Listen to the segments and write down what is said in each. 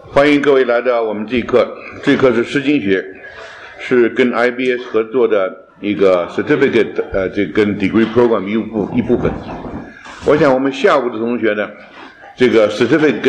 欢迎各位来到我们这一课。这一课是诗经学，是跟 IBS 合作的一个 certificate， 这跟 degree program 一部分。我想我们下午的同学呢，这个 certificate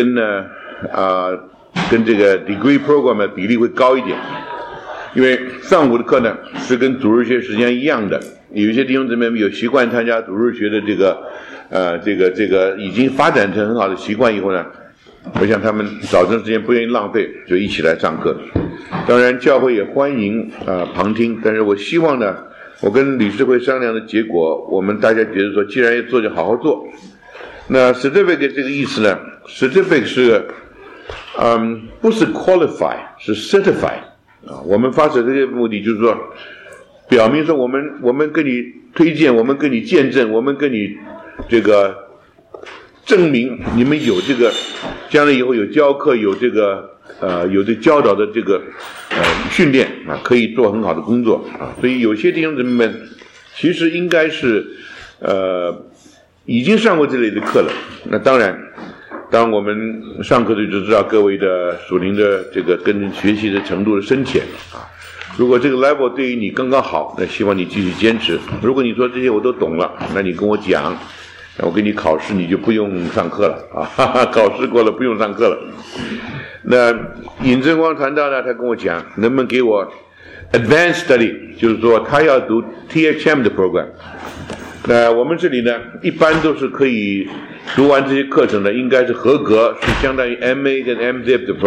跟这个 degree program 的比例会高一点，因为上午的课呢是跟主日学时间一样的。有一些弟兄姊妹有习惯参加主日学的这个已经发展成很好的习惯以后呢，我想他们早晨时间不愿意浪费，就一起来上课。当然教会也欢迎旁听，但是我希望呢，我跟理事会商量的结果，我们大家觉得说既然要做就好好做。那 certificate 这个意思呢， certificate 是不是 qualify， 是 certify 我们发射这个目的就是说表明说我们跟你推荐，我们跟你见证，我们跟你这个证明你们有这个将来以后有教课，有这个有这教导的这个训练可以做很好的工作所以有些弟兄姊妹们其实应该是已经上过这类的课了。那当然当我们上课的就知道各位的属灵的这个跟学习的程度的深浅如果这个 level 对于你刚刚好，那希望你继续坚持。如果你说这些我都懂了，那你跟我讲，我给你考试，你就不用上课了考试过了不用上课了。那尹正光传道呢，他跟我讲，能不能给我 advanced study， 就是说他要读 THM 的 program。那我们这里呢，一般都是可以读完这些课程的，应该是合格，是相当于 MA 跟 MDiv 的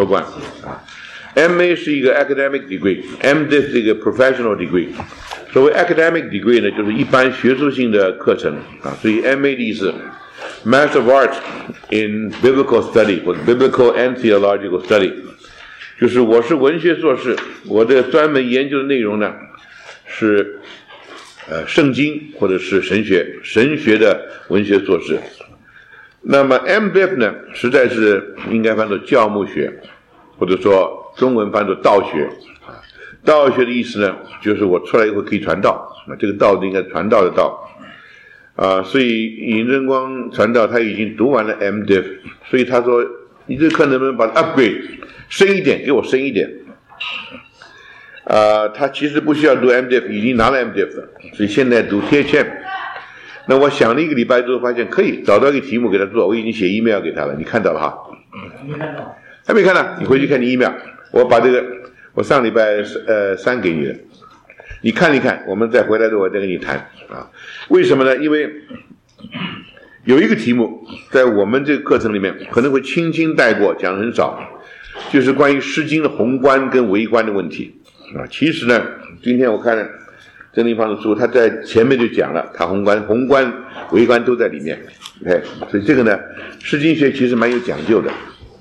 program。MA 是一个 academic degree，MDiv 是一个 professional degree。所谓 academic degree 呢，就是一般学术性的课程所以 MA 的意思 Master of Arts in Biblical Study 或者 Biblical and Theological Study， 就是我是文学硕士，我的专门研究的内容呢是圣经或者是神学的文学硕士。那么 MDiv 呢，实在是应该翻作教牧学，或者说中文翻作道学。道学的意思呢，就是我出来以后可以传道这个道应该传道的道所以尹正光传道他已经读完了 MDiv， 所以他说你这课能不能把它 upgrade 深一点，给我深一点他其实不需要读 MDiv， 已经拿了 MDiv 了，所以现在读 THM。 那我想了一个礼拜之后发现可以找到一个题目给他做，我已经写 email 给他了，你看到了哈？还没看到？你回去看你 email， 我把这个我上礼拜3给你的，你看一看，我们再回来的我再跟你谈为什么呢？因为有一个题目在我们这个课程里面可能会轻轻带过，讲得很少，就是关于诗经的宏观跟微观的问题其实呢，今天我看了曾立芳的书，他在前面就讲了，他宏观微观都在里面所以这个呢，诗经学其实蛮有讲究的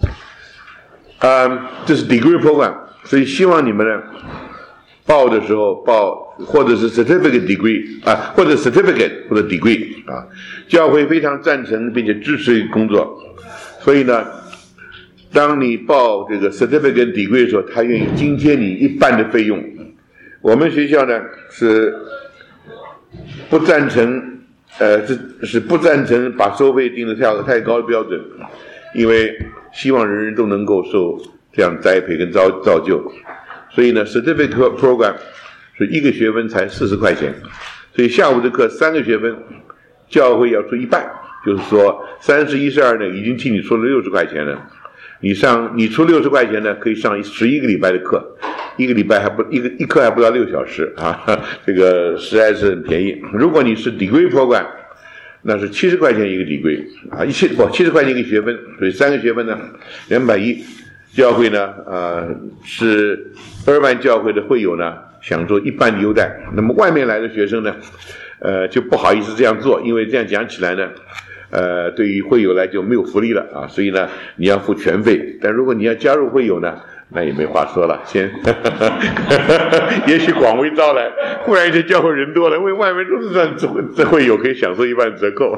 这是 degree program， 所以希望你们呢报的时候报或者是 certificate degree 或者 certificate 或者 degree 教会非常赞成并且支持工作。所以呢，当你报这个 certificate degree 的时候，他愿意津贴你一半的费用。我们学校呢是不赞成是不赞成把收费定得太高的标准，因为希望人人都能够受这样栽培跟造就。所以呢 certificate program 是一个学分才40块钱，所以下午的课3个学分教会要出一半，就是说31/12呢已经替你出了60块钱了。你出60块钱呢，可以上11个礼拜的课，一个礼拜一课还不到6小时这个实在是很便宜。如果你是 degree program， 那是70块钱一个 degree 70块钱一个学分，所以3个学分呢210。教会呢是Irvine教会的会友呢享受一半的优待，那么外面来的学生呢就不好意思这样做，因为这样讲起来呢对于会友来就没有福利了所以呢你要付全费。但如果你要加入会友呢，那也没话说了，先也许广为招来，忽然间教会人多了，因为外面都是这会友可以享受一半折扣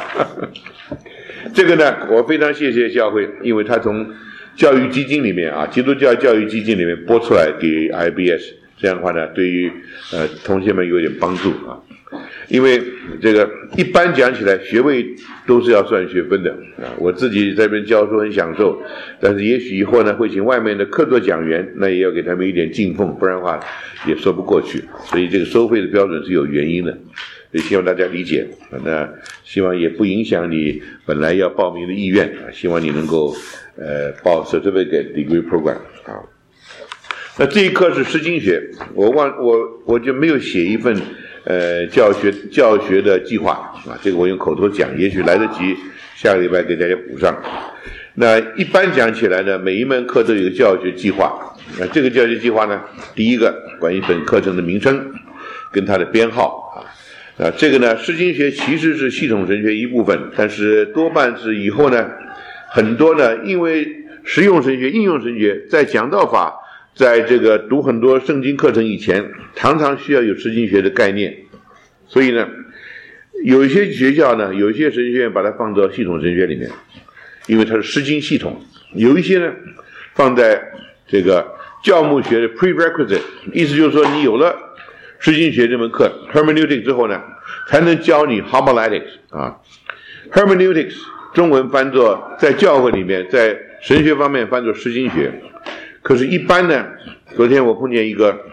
这个呢我非常谢谢教会，因为他从教育基金里面基督教教育基金里面拨出来给 IBS， 这样的话呢对于同学们有点帮助因为这个一般讲起来，学位都是要算学分的啊。我自己在这边教书很享受，但是也许以后呢会请外面的客座讲员，那也要给他们一点敬奉，不然的话也说不过去。所以这个收费的标准是有原因的，所以希望大家理解。那希望也不影响你本来要报名的意愿啊。希望你能够报 certificate degree program 啊。那这一课是诗经学，我就没有写一份教学的计划啊，这个我用口头讲，也许来得及下个礼拜给大家补上。那一般讲起来呢，每一门课都有一个教学计划。那这个教学计划呢，第一个关于本课程的名称跟它的编号啊，这个呢，诗经学其实是系统神学一部分，但是多半是以后呢，很多呢，因为实用神学、应用神学在讲道法。在这个读很多圣经课程以前，常常需要有诗经学的概念，所以呢，有一些学校呢，有一些神学院把它放到系统神学里面，因为它是诗经系统；有一些呢，放在这个教牧学的 prerequisite， 意思就是说，你有了诗经学这门课 hermeneutics 之后呢，才能教你 homiletics 啊 ，hermeneutics 中文翻作在教会里面，在神学方面翻作诗经学。可是，一般呢，昨天我碰见一个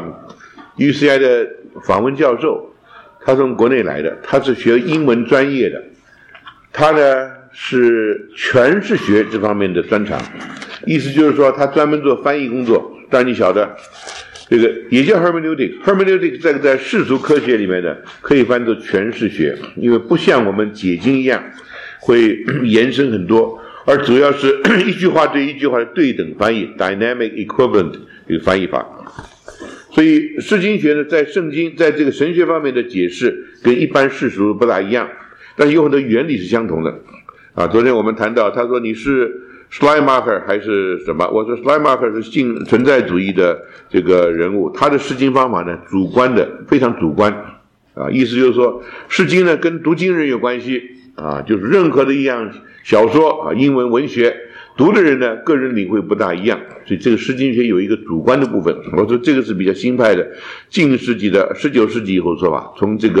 UCI 的访问教授，他从国内来的，他是学英文专业的，他呢是诠释学这方面的专长，意思就是说他专门做翻译工作。当然你晓得，这个也叫 hermeneutics 这个在世俗科学里面呢，可以翻作诠释学，因为不像我们解经一样会延伸很多。而主要是一句话对一句话的对等翻译 dynamic equivalent 这个翻译法。所以诗经学呢，在圣经在这个神学方面的解释跟一般世俗不大一样，但是有很多原理是相同的啊。昨天我们谈到，他说你是 Schleiermacher 还是什么？我说 Schleiermacher 是存在主义的这个人物，他的诗经方法呢主观的，非常主观啊，意思就是说诗经呢跟读经人有关系啊，就是任何的一样小说啊，英文文学读的人呢，个人领会不大一样，所以这个诗经学有一个主观的部分。我说这个是比较新派的，近世纪的19世纪以后说法，从这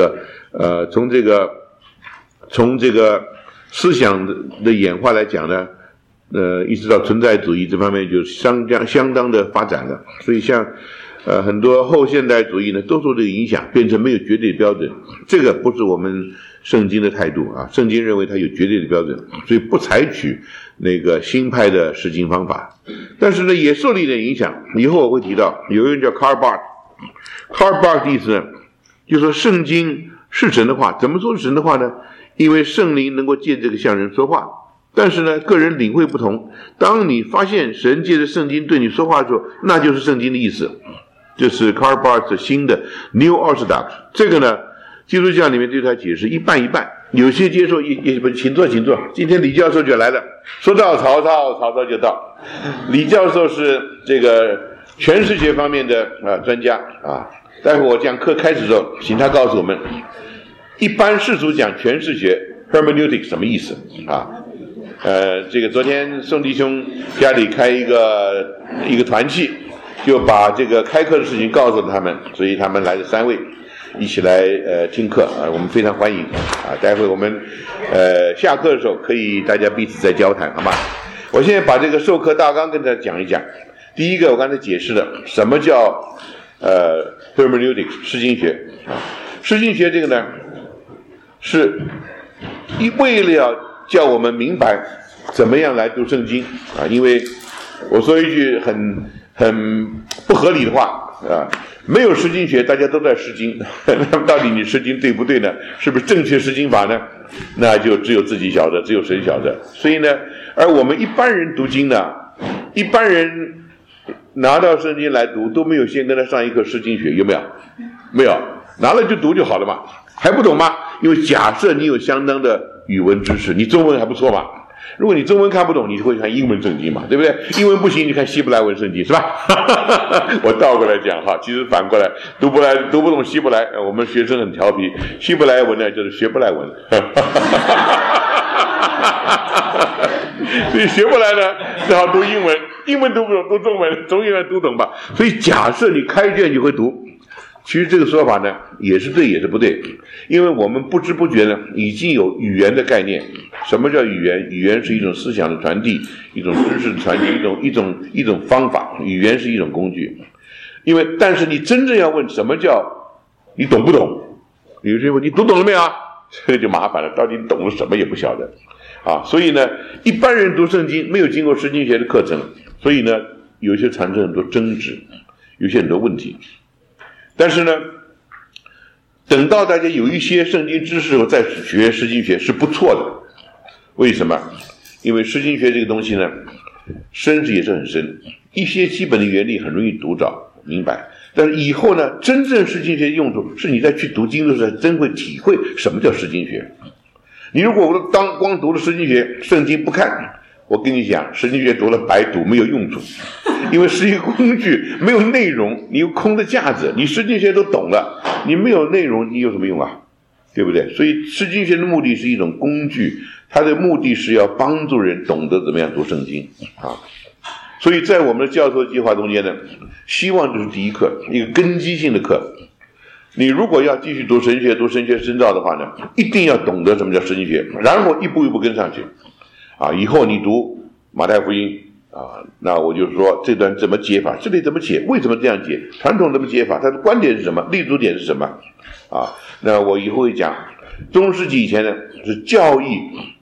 个思想的演化来讲呢，一直到存在主义这方面就相当的发展了。所以像很多后现代主义呢，都受这个影响，变成没有绝对标准。这个不是我们圣经的态度啊，圣经认为它有绝对的标准，所以不采取那个新派的诗经方法。但是呢，也受了一点影响。以后我会提到，有人叫 Karl Barth 的意思呢，就是说圣经是神的话。怎么说是神的话呢？因为圣灵能够借这个向人说话，但是呢，个人领会不同。当你发现神借着圣经对你说话的时候，那就是圣经的意思。这是 Karl Barth 新的 New Orthodox。这个呢，基督教里面对他解释一半一半，有些接受也不，请坐。今天李教授就来了，说到曹操就到。李教授是这个诠释学方面的专家啊。待会我讲课开始的时候，请他告诉我们，一般世俗讲诠释学 hermeneutics 什么意思啊？这个昨天宋弟兄家里开一个团契，就把这个开课的事情告诉了他们，所以他们来了3位。一起来听课啊，我们非常欢迎啊！待会我们下课的时候可以大家彼此再交谈，好吗？我现在把这个授课大纲跟大家讲一讲。第一个，我刚才解释了什么叫hermeneutics 诗经学啊。诗经学这个呢，是为了叫我们明白怎么样来读圣经啊。因为我说一句很不合理的话啊。没有诗经学，大家都在诗经，那么到底你诗经对不对呢？是不是正确诗经法呢？那就只有自己晓得，只有神晓得。所以呢，而我们一般人读经呢，一般人拿到圣经来读，都没有先跟他上一课诗经学，有没有？没有，拿了就读就好了嘛，还不懂吗？因为假设你有相当的语文知识，你中文还不错嘛。如果你中文看不懂，你会看英文圣经嘛，对不对？英文不行，你看希伯来文圣经，是吧？我倒过来讲哈，其实反过来，读不懂希伯来，我们学生很调皮，希伯来文呢就是学不来文。所以学不来呢，只好读英文，英文读不懂，读中文，总有人读懂吧。所以假设你开卷就会读， 其实这个说法呢，也是对也是不对，因为我们不知不觉呢，已经有语言的概念。什么叫语言？语言是一种思想的传递，一种知识的传递，一种方法。语言是一种工具。但是你真正要问什么叫你懂不懂？有些人问你读懂了没有啊？这个就麻烦了，到底懂了什么也不晓得啊。所以呢，一般人读圣经没有经过释经学的课程，所以呢，有些产生很多争执，有些很多问题。但是呢，等到大家有一些圣经知识后再学释经学是不错的。为什么？因为释经学这个东西呢，深也是很深，一些基本的原理很容易读着明白。但是以后呢，真正释经学的用处是你在去读经的时候真会体会什么叫释经学。你如果光读了释经学，圣经不看，我跟你讲，释经学读了白读，没有用处。因为是一个工具，没有内容，你有空的架子，你释经学都懂了，你没有内容，你有什么用啊？对不对？所以释经学的目的是一种工具，它的目的是要帮助人懂得怎么样读圣经啊。所以在我们的教授计划中间呢，希望就是第一课，一个根基性的课。你如果要继续读神学深造的话呢，一定要懂得什么叫释经学，然后一步一步跟上去啊。以后你读马太福音啊，那我就说这段怎么解法，这里怎么解，为什么这样解，传统怎么解法，它的观点是什么，立足点是什么啊？那我以后会讲，中世纪以前呢是教义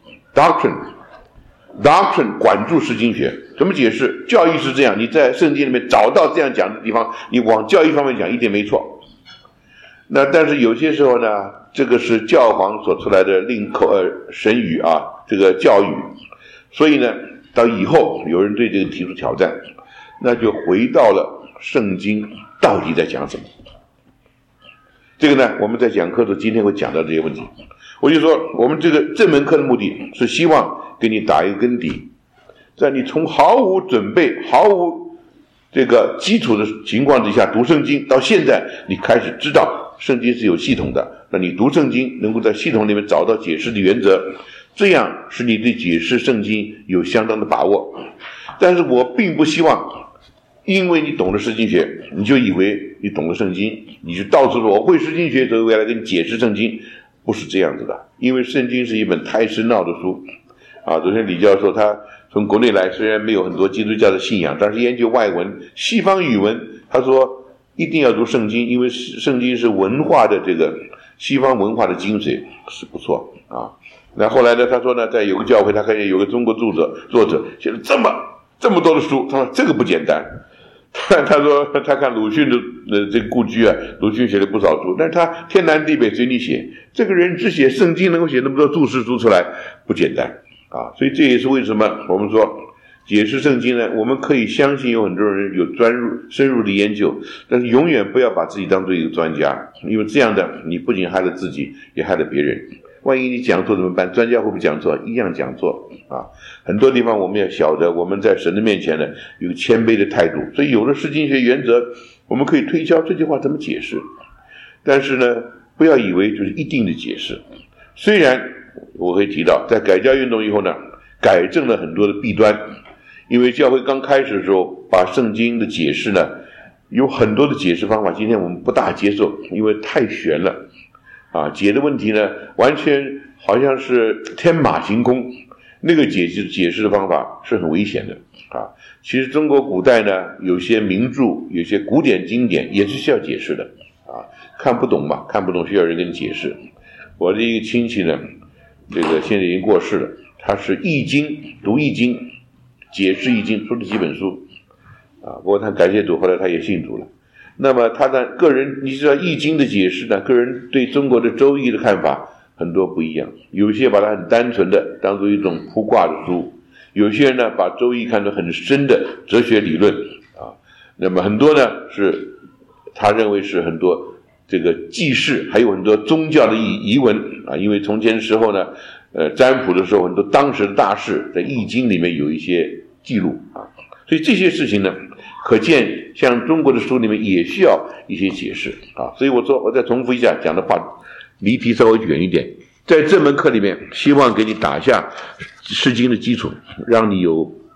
doctrine 管住释经学，怎么解释？教义是这样，你在圣经里面找到这样讲的地方，你往教义方面讲一定没错。那但是有些时候呢，这个是教皇所出来的神语啊，这个教育，所以呢，到以后有人对这个提出挑战，那就回到了圣经到底在讲什么。这个呢，我们在讲课的时候今天会讲到这些问题。我就说，我们这门课的目的是希望给你打一个根底，在你从毫无准备、毫无这个基础的情况之下读圣经，到现在你开始知道圣经是有系统的，那你读圣经能够在系统里面找到解释的原则，这样使你对解释圣经有相当的把握。但是我并不希望因为你懂了释经学，你就以为你懂了圣经，你就到处说我会释经学，所以我要来给你解释圣经，不是这样子的。因为圣经是一本太深奥的书啊。昨天李教授他从国内来，虽然没有很多基督教的信仰，但是研究外文、西方语文，他说一定要读圣经，因为圣经是文化的这个西方文化的精髓，是不错啊。那后来呢，他说呢，在有个教会，他看见有个中国作者写了这么多的书，他说这个不简单。他说他看鲁迅的这个故居啊，鲁迅写了不少书，但是他天南地北随你写，这个人只写圣经能够写那么多注释书出来，不简单啊。所以这也是为什么我们说解释圣经呢，我们可以相信有很多人有深入的研究，但是永远不要把自己当做一个专家，因为这样的你不仅害了自己，也害了别人。万一你讲错怎么办？专家会不会讲错？一样讲错啊！很多地方我们要晓得，我们在神的面前呢有谦卑的态度，所以有了释经学原则，我们可以推敲这句话怎么解释。但是呢，不要以为就是一定的解释。虽然我会提到，在改教运动以后呢，改正了很多的弊端，因为教会刚开始的时候，把圣经的解释呢，有很多的解释方法，今天我们不大接受，因为太玄了。啊，解的问题呢，完全好像是天马行空，那个解释的方法是很危险的啊。其实中国古代呢，有些名著、有些古典经典也是需要解释的啊。看不懂嘛，看不懂需要人给你解释。我的一个亲戚呢，这个现在已经过世了，他是易经读易经，解释易经出了几本书啊。不过他感谢主，后来他也信主了。那么他的个人，你知道易经的解释呢，个人对中国的周易的看法很多不一样，有些把它很单纯的当作一种卜卦的书，有些人呢把周易看作很深的哲学理论啊。那么很多呢是他认为是很多这个记事，还有很多宗教的遗文啊。因为从前的时候呢，占卜的时候很多当时的大事在易经里面有一些记录啊。所以这些事情呢，可见像中国的书里面也需要一些解释啊。所以我说，我再重复一下讲的话，离题稍微远一点。在这门课里面，希望给你打下释经的基础，让你有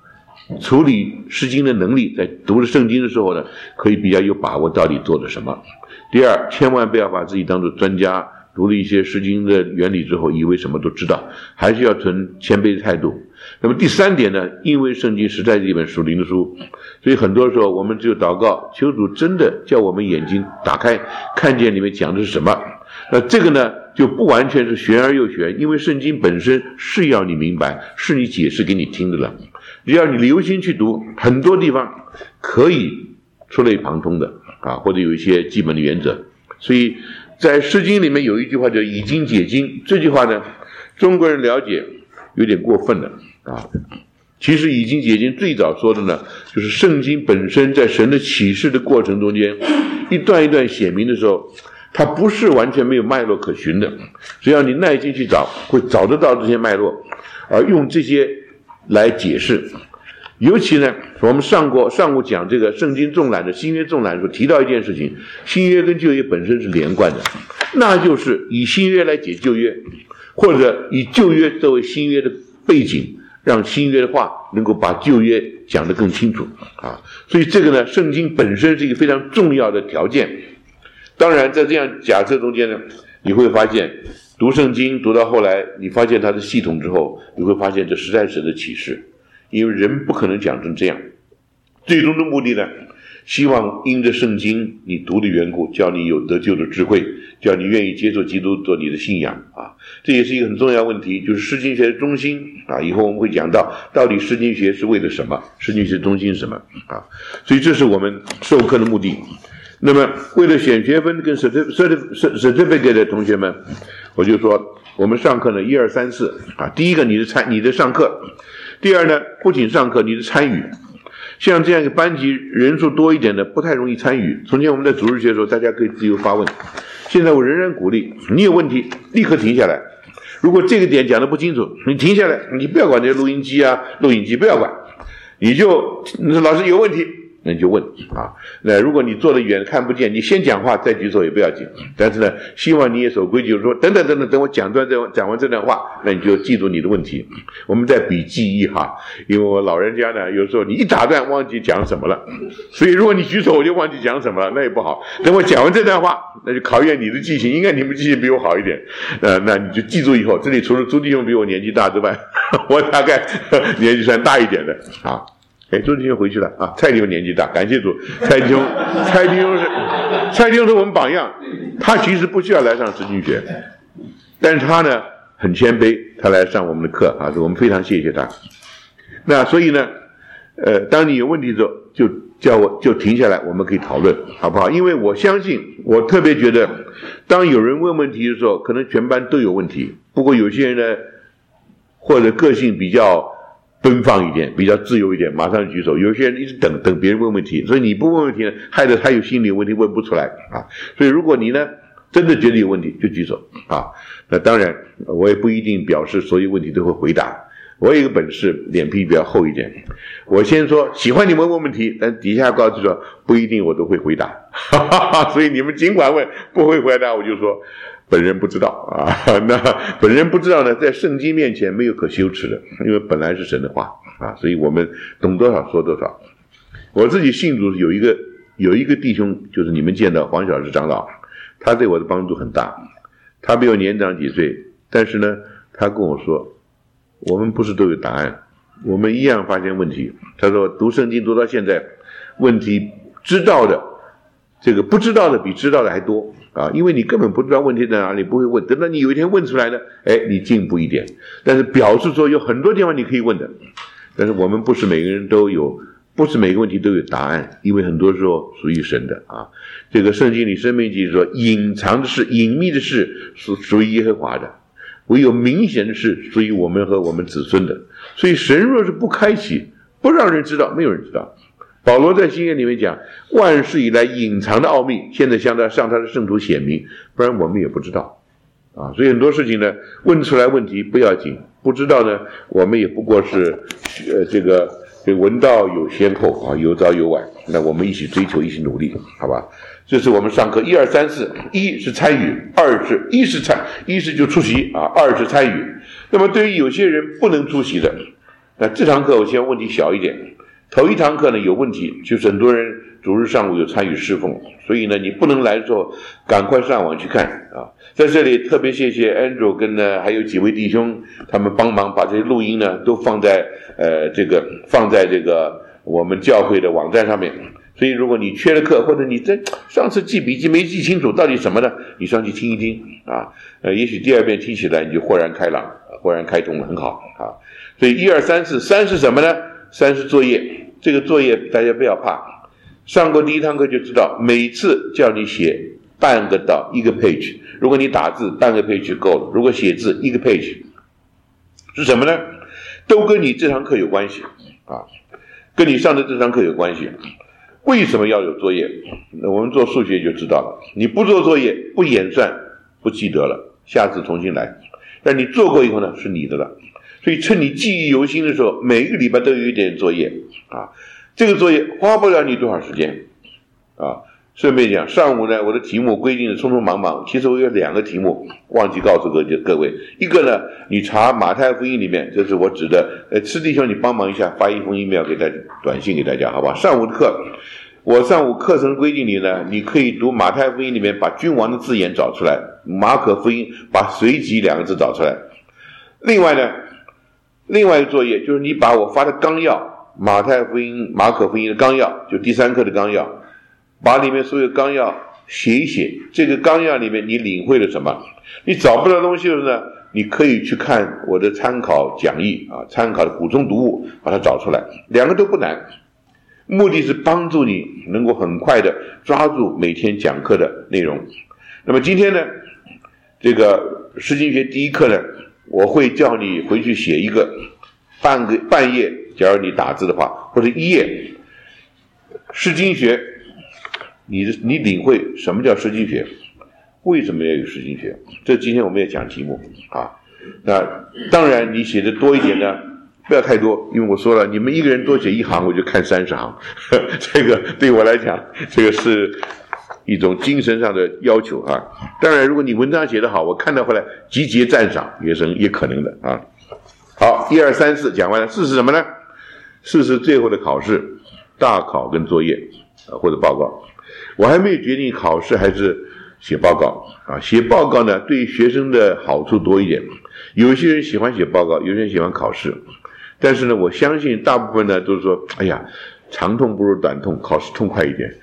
处理诗经的能力，在读了圣经的时候呢，可以比较有把握到底做了什么。第二，千万不要把自己当作专家，读了一些诗经的原理之后，以为什么都知道，还是要存谦卑的态度。那么第三点呢，因为圣经实在是一本属灵的书，所以很多时候我们只有祷告，求主真的叫我们眼睛打开，看见里面讲的是什么。那这个呢，就不完全是玄而又玄，因为圣经本身是要你明白，是你解释给你听的了。只要你留心去读，很多地方可以触类旁通的啊，或者有一些基本的原则。所以在诗经里面有一句话叫以经解经，这句话呢，中国人了解有点过分了啊。其实以经解经最早说的呢，就是圣经本身在神的启示的过程中间，一段一段写明的时候，它不是完全没有脉络可循的，只要你耐心去找，会找得到这些脉络，而用这些来解释。尤其呢，我们上午讲这个圣经纵览的新约纵览的时候提到一件事情，新约跟旧约本身是连贯的，那就是以新约来解旧约，或者以旧约作为新约的背景，让新约的话能够把旧约讲得更清楚啊。所以这个呢，圣经本身是一个非常重要的条件。当然在这样假设中间呢，你会发现读圣经读到后来，你发现它的系统之后，你会发现这实在是神的启示，因为人不可能讲成这样。最终的目的呢，希望因着圣经你读的缘故，叫你有得救的智慧，叫你愿意接受基督做你的信仰啊。这也是一个很重要问题，就是诗经学的中心啊。以后我们会讲到底诗经学是为了什么，诗经学中心是什么啊。所以这是我们授课的目的。那么为了选学分跟 certificate 的同学们，我就说我们上课呢1、2、3、4啊。第一个你的上课，第二呢不仅上课，你的参与。像这样一个班级人数多一点的不太容易参与。从前我们在主日学的时候，大家可以自由发问，现在我仍然鼓励你有问题立刻停下来。如果这个点讲得不清楚，你停下来，你不要管这些录音机啊录影机，不要管，你老师有问题那你就问啊。那如果你坐得远看不见，你先讲话再举手也不要紧。但是呢，希望你也守规矩，就是说等我讲完这段话，那你就记住你的问题。我们在比记忆哈，因为我老人家呢，有时候你一打断忘记讲什么了，所以如果你举手我就忘记讲什么了，那也不好。等我讲完这段话，那就考验你的记性，应该你们记性比我好一点。那你就记住以后，这里除了朱弟兄比我年纪大之外，我大概年纪算大一点的啊。周弟兄回去了啊，蔡弟兄年纪大，感谢主。蔡弟兄是我们榜样，他其实不需要来上诗经学，但是他呢很谦卑，他来上我们的课啊，我们非常谢谢他。那所以呢，当你有问题的时候，就叫我就停下来，我们可以讨论，好不好？因为我相信，我特别觉得，当有人问问题的时候，可能全班都有问题。不过有些人呢，或者个性比较奔放一点，比较自由一点，马上举手。有些人一直等别人问问题，所以你不问问题呢，害得他有心理问题问不出来啊。所以如果你呢真的觉得有问题，就举手啊。那当然，我也不一定表示所有问题都会回答。我有一个本事，脸皮比较厚一点。我先说喜欢你们问问题，但底下告诉说不一定我都会回答。所以你们尽管问，不会回答我就说本人不知道啊。那本人不知道呢，在圣经面前没有可羞耻的，因为本来是神的话啊，所以我们懂多少说多少。我自己信主有一个弟兄，就是你们见到黄小石长老，他对我的帮助很大。他比我年长几岁，但是呢，他跟我说，我们不是都有答案，我们一样发现问题。他说读圣经读到现在，问题知道的这个不知道的比知道的还多啊，因为你根本不知道问题在哪里，不会问。等到你有一天问出来呢，你进步一点。但是表示说有很多地方你可以问的，但是我们不是每个人都有，不是每个问题都有答案，因为很多时候属于神的啊。这个圣经里申命记说，隐藏的事、隐秘的事属于耶和华的，唯有明显的事属于我们和我们子孙的。所以神若是不开启，不让人知道，没有人知道。保罗在新约里面讲，万事以来隐藏的奥秘，现在向他的圣徒显明，不然我们也不知道啊。所以很多事情呢，问出来问题不要紧，不知道呢，我们也不过是这个闻道有先后啊，有早有晚。那我们一起追求，一起努力，好吧？这是我们上课1、2、3、4，一是参与，一是就出席啊，二是参与。那么对于有些人不能出席的，那这堂课我希望问题小一点。 头一堂课呢有问题，就是很多人主日上午有参与侍奉，所以呢你不能来的时候赶快上网去看啊。在这里特别谢谢 Andrew 跟呢还有几位弟兄，他们帮忙把这些录音呢都放在这个我们教会的网站上面。所以如果你缺了课，或者你在上次记笔记没记清楚到底什么的，你上去听一听啊，也许第二遍听起来你就豁然开朗，豁然开通了，很好啊。所以1、2、3、4， 3是什么呢？3是作业。这个作业大家不要怕，上过第一堂课就知道，每次叫你写半个到1个 page， 如果你打字半个 page 就够了，如果写字1个 page， 是什么呢？都跟你这堂课有关系啊，跟你上的这堂课有关系。为什么要有作业？我们做数学就知道了，你不做作业不演算不记得了，下次重新来，但你做过以后呢是你的了。所以趁你记忆犹新的时候，每个礼拜都有一点作业啊，这个作业花不了你多少时间啊。顺便讲，上午呢我的题目规定的匆匆忙忙，其实我有2个题目忘记告诉各位。一个呢，你查马太福音里面，这是我指的师弟兄你帮忙一下，发一封 email 给大家，短信给大家好吧。上午的课，我上午课程规定里呢，你可以读马太福音里面把君王的字眼找出来，马可福音把随即2个字找出来。另外一个作业就是你把我发的纲要，马太福音、马可福音的纲要，就第3课的纲要，把里面所有纲要写一写。这个纲要里面你领会了什么？你找不到东西的呢，你可以去看我的参考讲义啊，参考的补充读物，把它找出来。2个都不难，目的是帮助你能够很快的抓住每天讲课的内容。那么今天呢，这个诗经学第1课呢，我会叫你回去写一个半页，假如你打字的话，或者1页诗经学，你领会什么叫诗经学，为什么要有诗经学，这今天我们要讲题目啊。那当然你写的多一点呢，不要太多，因为我说了，你们一个人多写1行我就看30行，这个对我来讲，这个是一种精神上的要求啊。当然如果你文章写得好，我看到后来集结赞赏也可能的啊。好，1、2、3、4讲完了。4是什么呢？4是最后的考试，大考跟作业或者报告。我还没有决定考试还是写报告啊。写报告呢对学生的好处多一点，有些人喜欢写报告，有些人喜欢考试，但是呢我相信大部分呢都是说，哎呀，长痛不如短痛，考试痛快一点。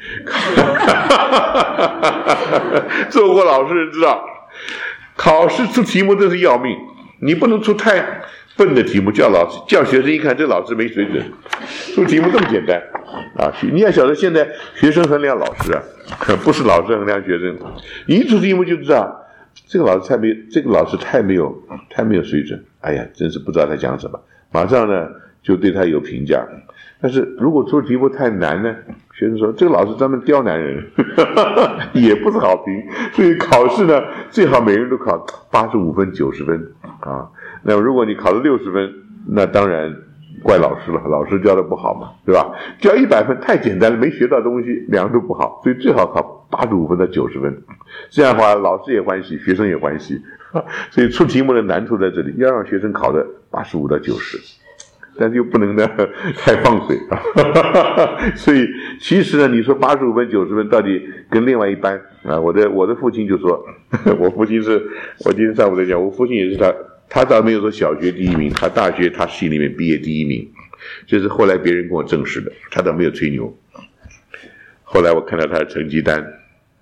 做过老师人知道，考试出题目真是要命，你不能出太笨的题目，叫学生一看这老师没水准，出题目这么简单啊！你要晓得现在学生衡量老师啊，不是老师衡量学生。你一出题目就知道这个老师太没有水准，哎呀，真是不知道他讲什么，马上呢就对他有评价。但是如果出题目太难呢，学生说这个老师专门刁难人，也不是好评。所以考试呢最好每人都考85分90分啊。那如果你考了60分，那当然怪老师了，老师教的不好嘛，对吧？教100分太简单了，没学到东西，2个都不好，所以最好考85分到90分。这样的话老师也欢喜，学生也欢喜。所以出题目的难处在这里，要让学生考的85到90，但是又不能呢太放水。所以其实呢，你说85分90分到底跟另外一班啊，我的父亲就说，我今天上午在讲，我父亲也是他倒没有说小学第1名，他大学他系里面毕业第1名，这是后来别人跟我证实的，他倒没有吹牛。后来我看到他的成绩单呢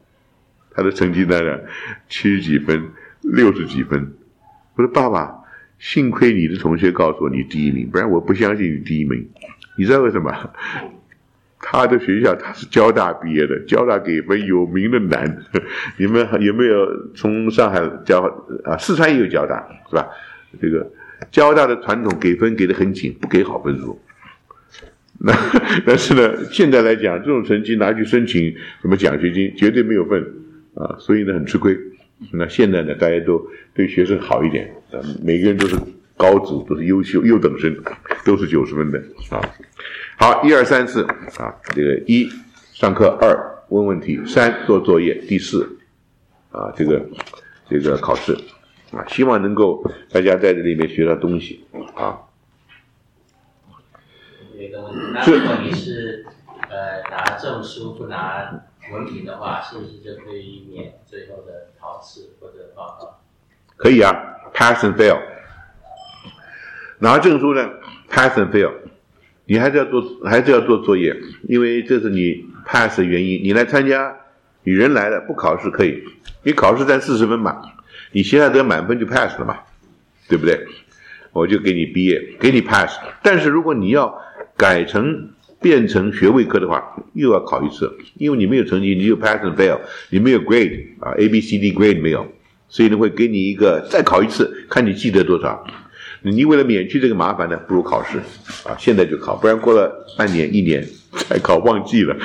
70几分60几分，我说爸爸，幸亏你的同学告诉我你第1名，不然我不相信你第1名。你知道为什么？他的学校他是交大毕业的，交大给分有名的难。你们有没有从上海四川也有交大是吧？这个交大的传统给分给得很紧，不给好分数。但是呢，现在来讲，这种成绩拿去申请什么奖学金，绝对没有份啊，所以呢很吃亏。那现在呢，大家都对学生好一点，每个人都是高祖，都是优秀优等生，都是90分的啊。好，1、2、3、4啊，这个1上课，2问问题，3做作业，第4啊这个考试啊，希望能够大家在这里面学到东西啊。 有一个问题，那如果你是拿证书不拿文凭的话，是不是就可以免最后的考试或者报告？ 可以啊 ，pass and fail。拿证书呢 ，pass and fail， 你还是要做作业，因为这是你 pass 的原因。你来参加，你人来了不考试可以，你考试占40分嘛，你其他得满分就 pass 了嘛，对不对？我就给你毕业，给你 pass。但是如果你要变成学位科的话，又要考一次，因为你没有成绩，你就 pass and fail， 你没有 grade 啊 ，A B C D grade 没有，所以呢会给你一个再考一次，看你记得多少。你为了免去这个麻烦呢，不如考试啊，现在就考，不然过了半年1年再考忘记了。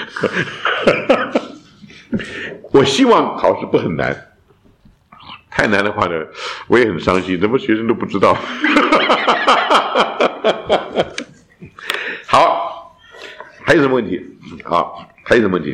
我希望考试不很难，太难的话呢，我也很伤心，怎么学生都不知道。好，还有什么问题？好，还有什么问题？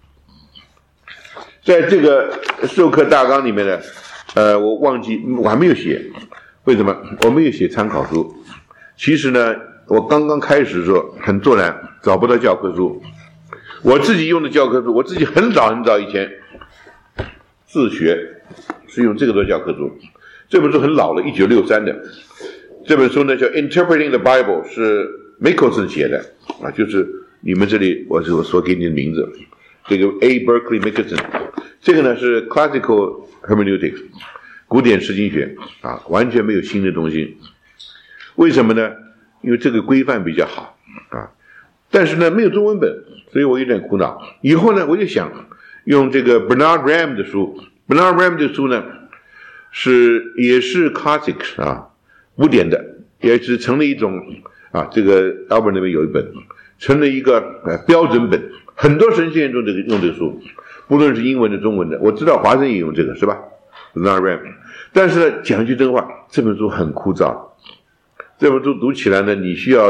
在这个授课大纲里面呢，我忘记，我还没有写。为什么？我没有写参考书。其实呢，我刚刚开始的时候很作难，找不到教科书。我自己用的教科书，我自己很早以前自学是用这个做教科书。这本书很老了，1963的。这本书呢叫《Interpreting the Bible》，是 Mickelson 写的啊，就是你们这里我所给你的名字，这个 A. Berkeley Mickelson。这个呢是 Classical Hermeneutics。古典释经学啊，完全没有新的东西。为什么呢？因为这个规范比较好啊，但是呢没有中文本，所以我有点苦恼。以后呢我就想用这个 Bernard Ram 的书。Bernard Ram 的书呢也是 classics 啊，古典的，也是成了一种啊，这个 Albert 那边有一本，成了一个标准本，很多神学院用这个书，不论是英文的、中文的，我知道华生也用这个，是吧？Bernard Ram。但是呢，讲句真话，这本书很枯燥。这本书读起来呢，你需要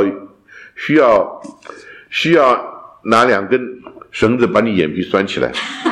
拿2根绳子把你眼皮拴起来。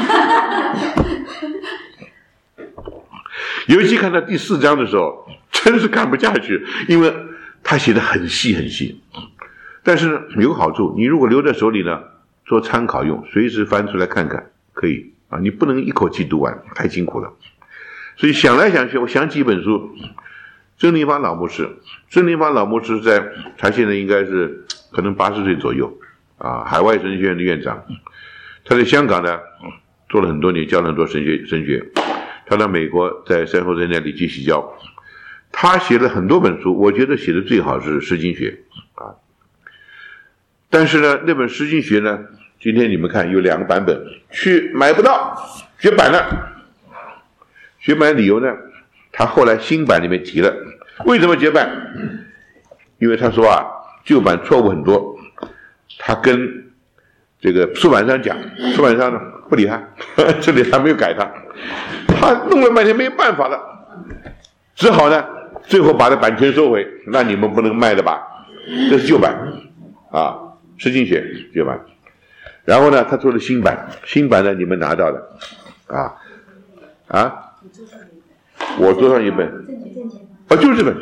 尤其看到第4章的时候，真是看不下去，因为他写的很细很细。但是呢，有个好处，你如果留在手里呢，做参考用，随时翻出来看看，可以啊。你不能一口气读完，太辛苦了。所以想来想去，我想起一本书，曾林芳老牧师他现在应该是可能80岁左右啊，海外神学院的院长。他在香港呢做了很多年，教了很多神学。他到美国在圣何塞那里继续教。他写了很多本书，我觉得写的最好是释经学啊。但是呢，那本释经学呢，今天你们看有2个版本，买不到，绝版了。绝版理由呢，他后来新版里面提了，为什么绝版？因为他说啊，旧版错误很多，他跟这个出版商讲，出版商呢不理他，这里他没有改他弄了半天没有办法了，只好呢最后把这版权收回，那你们不能卖的吧？这是旧版啊，释经学旧版。然后呢，他做了新版呢你们拿到了啊。我桌上一本，就是这本，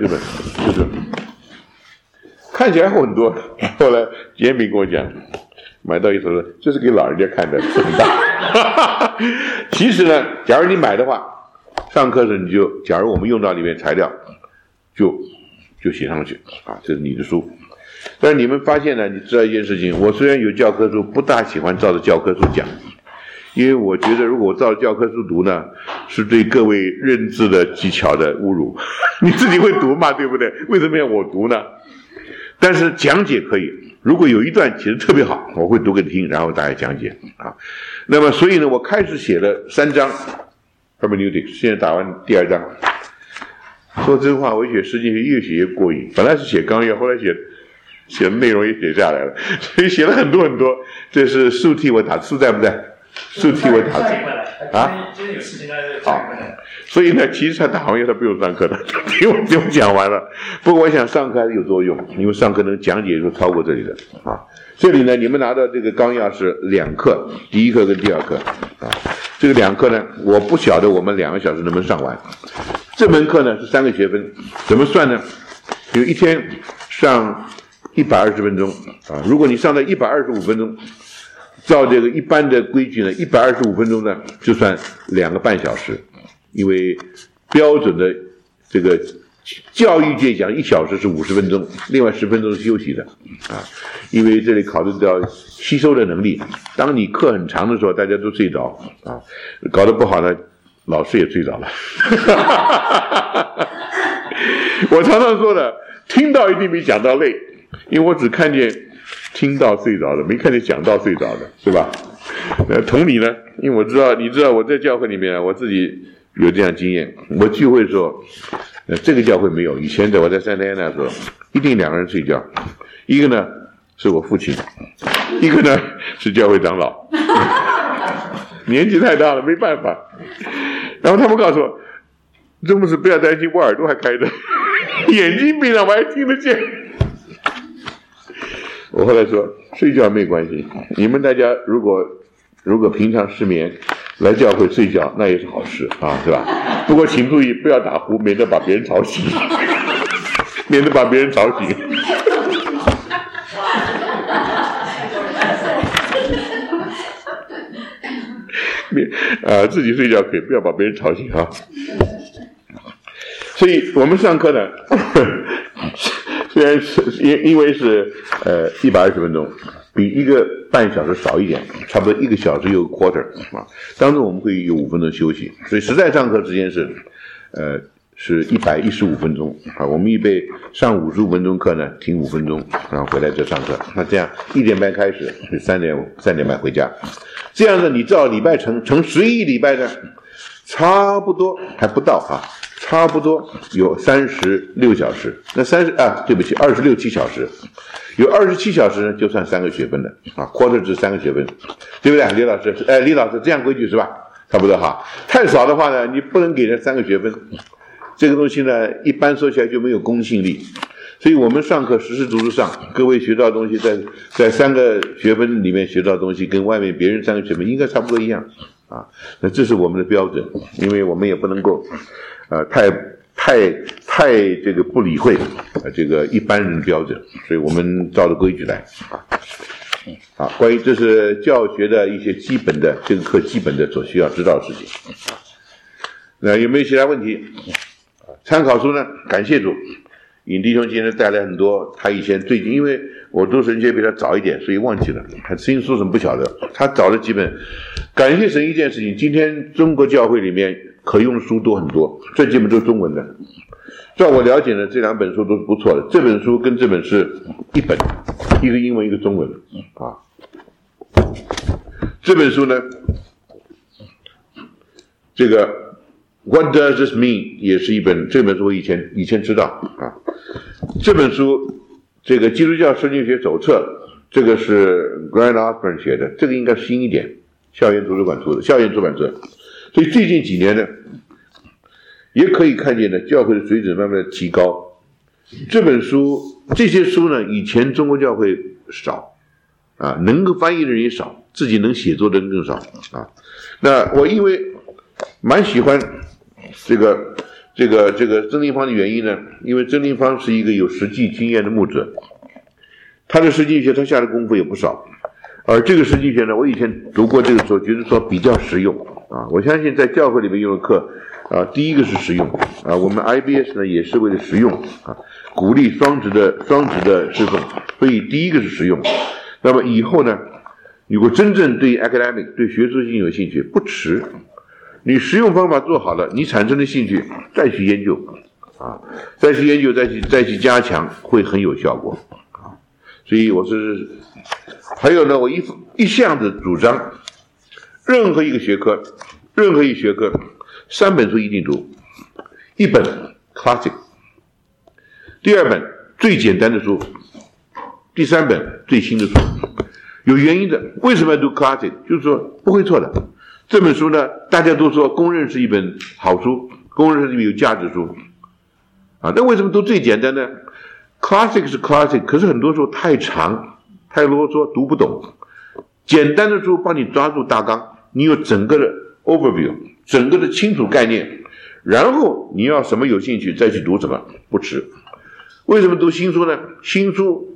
看起来厚很多。后来严明跟我讲，买到一首说这是给老人家看的，很大。其实呢，假如你买的话，上课时假如我们用到里面材料，就写上去啊，这是你的书。但是你们发现呢，你知道一件事情，我虽然有教科书，不大喜欢照着教科书讲。因为我觉得如果我照教科书读呢，是对各位认字的技巧的侮辱。你自己会读嘛，对不对？为什么要我读呢？但是讲解可以，如果有一段写的特别好，我会读给你听，然后大家讲解啊。那么所以呢，我开始写了3章 Hermeneutics， 现在打完第2章。说真话，我写释经学越写越过瘾。本来是写纲要，后来写的内容也写下来了，所以写了很多。这是速替我打字在不在？速替我打字啊！今天有事情好，所以呢，其实他大行业他不用上课的，听我讲完了。不过我想上课还是有作用，因为上课能讲解就超过这里的啊。这里呢，你们拿到这个纲要是2课，第1课跟第2课啊。这个2课呢，我不晓得我们2个小时能不能上完。这门课呢是3个学分，怎么算呢？有一天上 120分钟啊。如果你上到125分钟，照这个一般的规矩呢，125分钟呢就算2个半小时，因为标准的这个教育界讲1小时是50分钟，另外10分钟是休息的啊，因为这里考虑到吸收的能力。当你课很长的时候，大家都睡着啊，搞得不好呢，老师也睡着了。我常常说的，听到一定比讲到累，因为我只看见听到睡着的，没看见讲到睡着的，是吧？同理呢，因为你知道我在教会里面，我自己有这样经验。我聚会的时候，这个教会没有，以前我在Santa Ana的时候，一定2个人睡觉，一个呢是我父亲，一个呢是教会长老，年纪太大了，没办法。然后他们告诉我，真的是不要担心，我耳朵还开着，眼睛闭上我还听得见。我后来说，睡觉没关系，你们大家如果平常失眠来教会睡觉，那也是好事啊，是吧？不过请注意不要打呼，免得把别人吵醒，免得把别人吵醒。自己睡觉可以，不要把别人吵醒啊。所以我们上课呢，虽然是因为是120分钟，比1个半小时少一点，差不多1个小时有quarter啊。当中我们会有5分钟休息，所以实在上课时间是115分钟啊。我们预备上55分钟课呢，停5分钟，然后回来再上课。那这样1点半开始，3点半回家。这样呢，你照礼拜乘11礼拜呢，差不多还不到啊。差不多有36小时，那26、7小时，有27小时呢，就算3个学分了啊 ，quarter 至3个学分，对不对？李老师这样规矩是吧？差不多哈。太少的话呢，你不能给人3个学分，这个东西呢，一般说起来就没有公信力。所以我们上课实事求是上，各位学到的东西在3个学分里面学到的东西，跟外面别人3个学分应该差不多一样啊。那这是我们的标准，因为我们也不能够。太这个不理会这个一般人的标准，所以我们照着规矩来啊。关于这是教学的一些基本的这个课基本的所需要知道的事情。那有没有其他问题？参考书呢？感谢主，尹弟兄今天带来很多他以前最近，因为我读神学比他早一点，所以忘记了，他新书什么不晓得。他找了几本，感谢神一件事情，今天中国教会里面可用的书多很多，这几本都是中文的。照我了解呢，这2本书都是不错的。这本书跟这本是一本，一个英文，一个中文啊。这本书呢，这个 What does this mean 也是一本，这本书我以前知道啊。这本书这个基督教圣经学手册，这个是 Grant Osborne 写的，这个应该新一点，校园图书馆出的，校园出版社。所以最近几年呢，也可以看见呢，教会的水准慢慢的提高。这本书，这些书呢，以前中国教会少啊，能够翻译的人也少，自己能写作的人更少啊。那我因为蛮喜欢这个曾定方的原因呢，因为曾定方是一个有实际经验的牧者，他的实际学他下的功夫也不少。而这个实际学呢，我以前读过这个时候，觉得说比较实用啊。我相信在教会里面用的课啊，第一个是实用啊。我们 IBS 呢也是为了实用啊，鼓励双职的侍奉，所以第一个是实用。那么以后呢，如果真正对 academic 对学术性有兴趣，不迟。你实用方法做好了，你产生的兴趣再去研究啊，再去研究，再去加强，会很有效果啊。所以我是。还有呢，我一向的主张，任何一学科，3本书一定读，1本 classic， 第2本最简单的书，第3本最新的书，有原因的。为什么要读 classic？ 就是说不会错的。这本书呢，大家都说公认是一本好书，公认是一本有价值书啊。那为什么读最简单呢？ classic 是 classic， 可是很多时候太长。太啰嗦，读不懂。简单的书帮你抓住大纲，你有整个的 overview， 整个的清楚概念，然后你要什么有兴趣再去读什么，不迟。为什么读新书呢？新书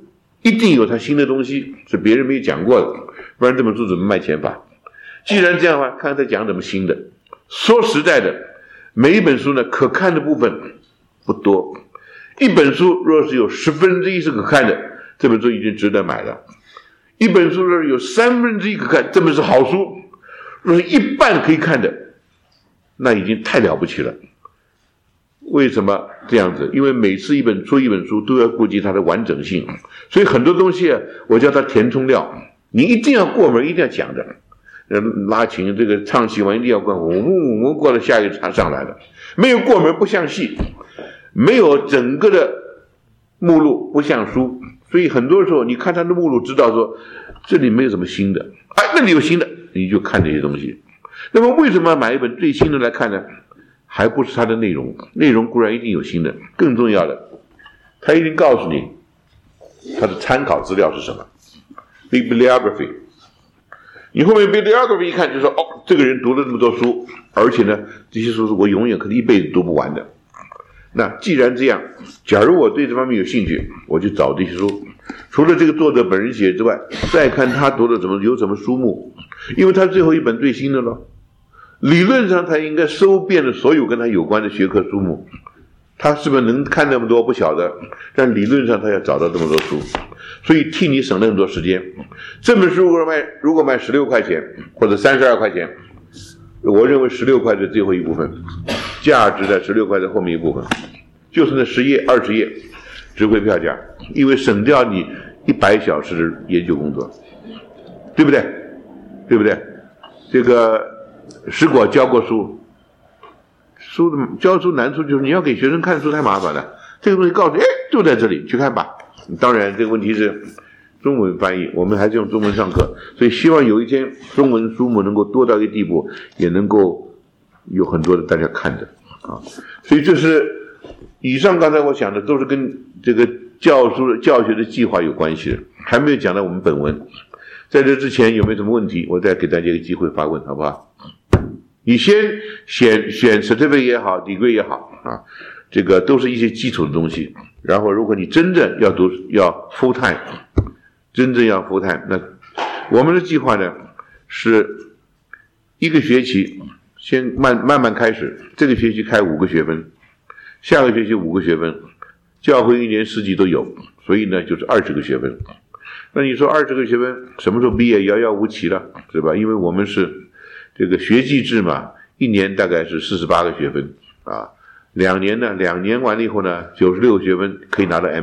一定有它新的东西是别人没有讲过的，不然这本书怎么卖钱法？既然这样的话，看看他讲什么新的。说实在的，每一本书呢，可看的部分不多。一本书若是有1/10是可看的，这本书已经值得买了。一本书若是有1/3可看，这本是好书。若是一半可以看的，那已经太了不起了。为什么这样子？因为每次出一本书都要顾及它的完整性，所以很多东西我叫它填充料，你一定要过门，一定要讲的。拉琴这个唱戏完一定要过门，我过了下一场上来了，没有过门不像戏，没有整个的目录不像书，所以很多时候你看它的目录知道说这里没有什么新的，哎，那里有新的，你就看这些东西。那么为什么要买一本最新的来看呢？还不是它的内容，内容固然一定有新的，更重要的，它一定告诉你它的参考资料是什么 ，bibliography。你后面 bibliography 一看就说，哦，这个人读了这么多书，而且呢，这些书是我永远可能一辈子读不完的。那既然这样，假如我对这方面有兴趣，我就找这些书，除了这个作者本人写之外，再看他读的有什么书目，因为他最后一本最新的了。理论上他应该收遍了所有跟他有关的学科书目，他是不是能看那么多不晓得，但理论上他要找到这么多书，所以替你省了很多时间。这本书如果卖16块钱或者32块钱，我认为16块是最后一部分，价值在16块的后面一部分，就是那10页20页值回票价，因为省掉你100小时的研究工作，对不对？对不对？这个史果教过书的教书难处就是你要给学生看书太麻烦了，这个东西告诉你，哎，就在这里，去看吧。当然这个问题是中文翻译，我们还是用中文上课，所以希望有一天中文书目能够多到一个地步，也能够有很多的大家看的啊。所以这是以上刚才我讲的都是跟这个教学的计划有关系的，还没有讲到我们本文。在这之前有没有什么问题，我再给大家一个机会发问，好不好？你先选 certificate 也好 degree 也好啊，这个都是一些基础的东西。然后如果你真正要full time， 真正要full time， 那我们的计划呢是一个学期先慢慢开始，这个学期开5个学分，下个学期5个学分，教会1年4季都有，所以呢就是20个学分。那你说20个学分什么时候毕业，遥遥无期了，是吧？因为我们是这个学季制嘛，1年大概是48个学分啊，2年呢，2年完了以后呢，96个学分可以拿到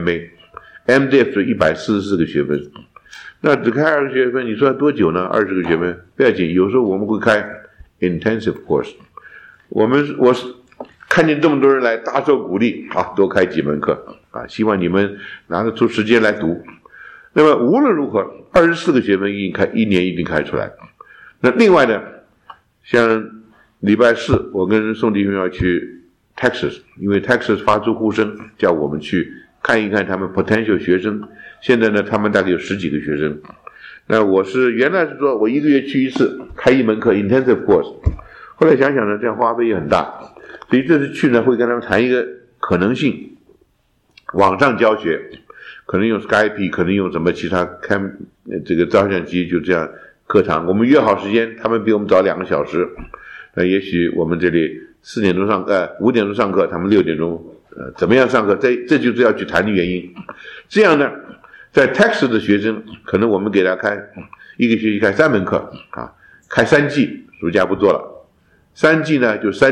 MA，MDiv 是144个学分。那只开2个学分，你说要多久呢？20个学分不要紧，有时候我们会开 intensive course。我是看见这么多人来，大受鼓励啊，多开几门课啊，希望你们拿得出时间来读。那么无论如何，24个学分1年一定开出来。那另外呢，像礼拜4我跟宋弟兄要去 Texas， 因为 Texas 发出呼声叫我们去看一看他们 potential 学生。现在呢他们大概有10几个学生。那我是原来是说我1个月去1次，开1门课 intensive course， 后来想想呢这样花费也很大，所以这次去呢会跟他们谈一个可能性，网上教学，可能用 Skype， 可能用什么其他这个照相机，就这样课堂。我们约好时间，他们比我们早2个小时。那也许我们这里5点钟上课，他们6点钟怎么样上课？这就是要去谈的原因。这样呢，在 Texas 的学生，可能我们给他开1个学期开3门课啊，开3季，暑假不做了。3季呢就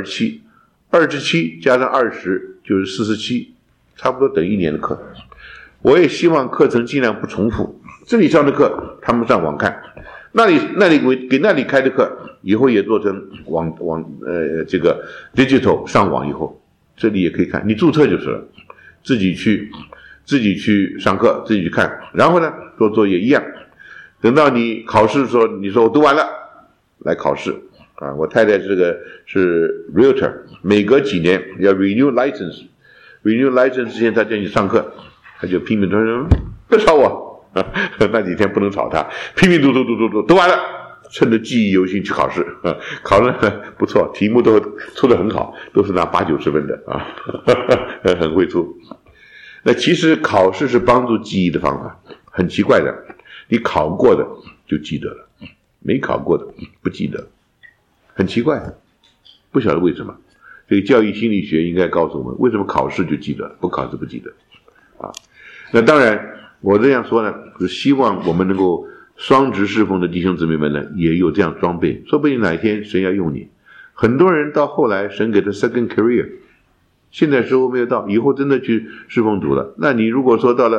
3927，27加上20就是47，差不多等1年的课。我也希望课程尽量不重复，这里上的课他们上网看，那里开的课以后也做成这个 digital 上网以后，这里也可以看，你注册就是了，自己去上课，自己去看，然后呢做作业一样。等到你考试的时候，你说我读完了，来考试啊。我太太是 realtor， 每隔几年要 renew license 之前他叫你上课，他就拼命说别吵我那几天不能吵他，拼命读完了，趁着记忆犹新去考试考了不错，题目都出得很好，都是拿80-90分的啊很会出。那其实考试是帮助记忆的方法， 很奇怪的，你考过的就记得了，没考过的不记得，很奇怪，不晓得为什么。这个教育心理学应该告诉我们，为什么考试就记得，不考试不记得啊？那当然，我这样说呢，是希望我们能够双职侍奉的弟兄姊妹们呢，也有这样装备，说不定哪一天神要用你。很多人到后来，神给他 second career， 现在时候没有到，以后真的去侍奉主了。那你如果说到了